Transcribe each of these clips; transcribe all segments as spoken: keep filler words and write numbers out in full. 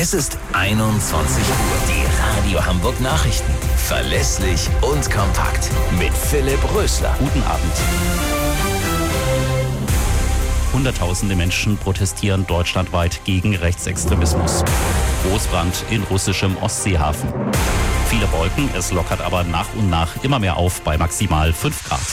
Es ist einundzwanzig Uhr. Die Radio Hamburg Nachrichten. Verlässlich und kompakt. Mit Philipp Rösler. Guten Abend. Hunderttausende Menschen protestieren deutschlandweit gegen Rechtsextremismus. Großbrand in russischem Ostseehafen. Viele Wolken, es lockert aber nach und nach immer mehr auf bei maximal fünf Grad.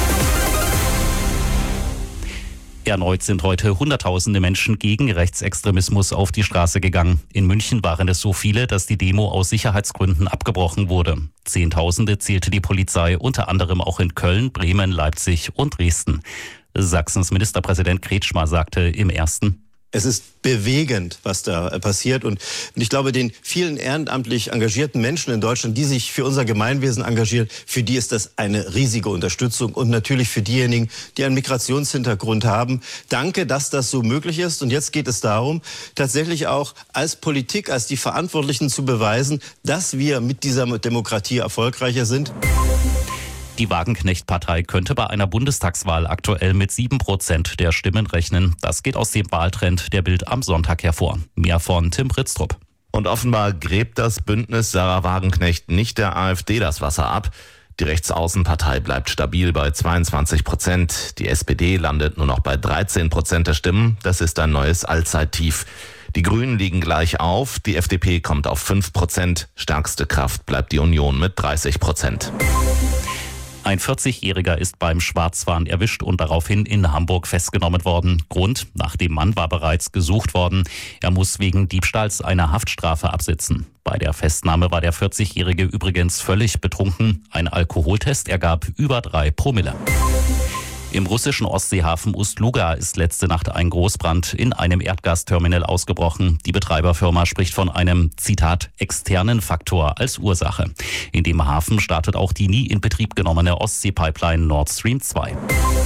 Erneut sind heute Hunderttausende Menschen gegen Rechtsextremismus auf die Straße gegangen. In München waren es so viele, dass die Demo aus Sicherheitsgründen abgebrochen wurde. Zehntausende zählte die Polizei, unter anderem auch in Köln, Bremen, Leipzig und Dresden. Sachsens Ministerpräsident Kretschmer sagte im ersten: Es ist bewegend, was da passiert. Und ich glaube, den vielen ehrenamtlich engagierten Menschen in Deutschland, die sich für unser Gemeinwesen engagieren, für die ist das eine riesige Unterstützung. Und natürlich für diejenigen, die einen Migrationshintergrund haben. Danke, dass das so möglich ist. Und jetzt geht es darum, tatsächlich auch als Politik, als die Verantwortlichen zu beweisen, dass wir mit dieser Demokratie erfolgreicher sind. Die Wagenknecht-Partei könnte bei einer Bundestagswahl aktuell mit sieben Prozent der Stimmen rechnen. Das geht aus dem Wahltrend der Bild am Sonntag hervor. Mehr von Tim Pritztrup. Und offenbar gräbt das Bündnis Sarah Wagenknecht nicht der AfD das Wasser ab. Die Rechtsaußenpartei bleibt stabil bei zweiundzwanzig Prozent. Die S P D landet nur noch bei dreizehn Prozent der Stimmen. Das ist ein neues Allzeittief. Die Grünen liegen gleich auf. Die F D P kommt auf fünf Prozent. Stärkste Kraft bleibt die Union mit dreißig Prozent. Ein vierzigjähriger ist beim Schwarzfahren erwischt und daraufhin in Hamburg festgenommen worden. Grund: Nach dem Mann war bereits gesucht worden. Er muss wegen Diebstahls eine Haftstrafe absitzen. Bei der Festnahme war der vierzigjährige übrigens völlig betrunken. Ein Alkoholtest ergab über drei Promille. Im russischen Ostseehafen Ust-Luga ist letzte Nacht ein Großbrand in einem Erdgasterminal ausgebrochen. Die Betreiberfirma spricht von einem, Zitat, externen Faktor als Ursache. In dem Hafen startet auch die nie in Betrieb genommene Ostsee-Pipeline Nord Stream zwei.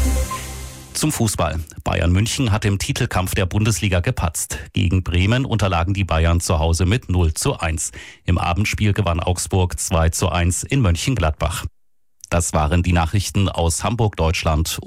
Zum Fußball. Bayern München hat im Titelkampf der Bundesliga gepatzt. Gegen Bremen unterlagen die Bayern zu Hause mit null zu eins. Im Abendspiel gewann Augsburg zwei zu eins in Mönchengladbach. Das waren die Nachrichten aus Hamburg, Deutschland.